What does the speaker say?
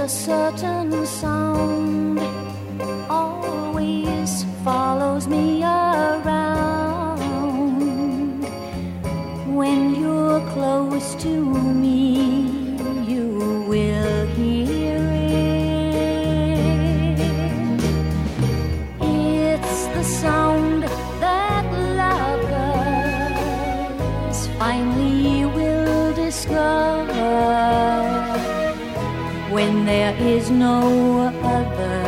a certain sound always follows me around. When you're close to me, you will hear it. It's the sound that lovers finally will discover when there is no other.